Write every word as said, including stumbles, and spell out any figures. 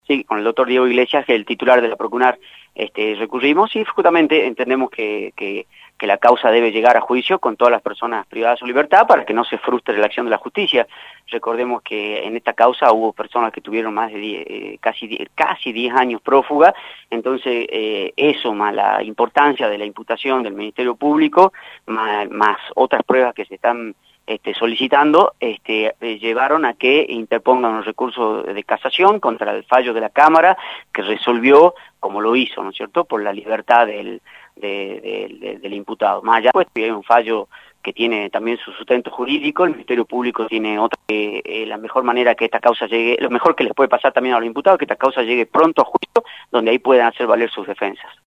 Sí, con el doctor Diego Iglesias, que es el titular de la Procunar, este, recurrimos y justamente entendemos que, que, que la causa debe llegar a juicio con todas las personas privadas de su libertad para que no se frustre la acción de la justicia. Recordemos que en esta causa hubo personas que tuvieron más de diez, eh, casi, diez, casi diez años prófuga, entonces eh, eso más la importancia de la imputación del Ministerio Público, más, más otras pruebas que se están Este, solicitando, este, eh, llevaron a que interpongan un recurso de casación contra el fallo de la Cámara, que resolvió, como lo hizo, ¿no es cierto?, por la libertad del, de, de, de, del imputado. Más allá, pues, hay un fallo que tiene también su sustento jurídico, el Ministerio Público tiene otra, eh, eh, la mejor manera que esta causa llegue, lo mejor que les puede pasar también a los imputados, que esta causa llegue pronto a juicio, donde ahí puedan hacer valer sus defensas.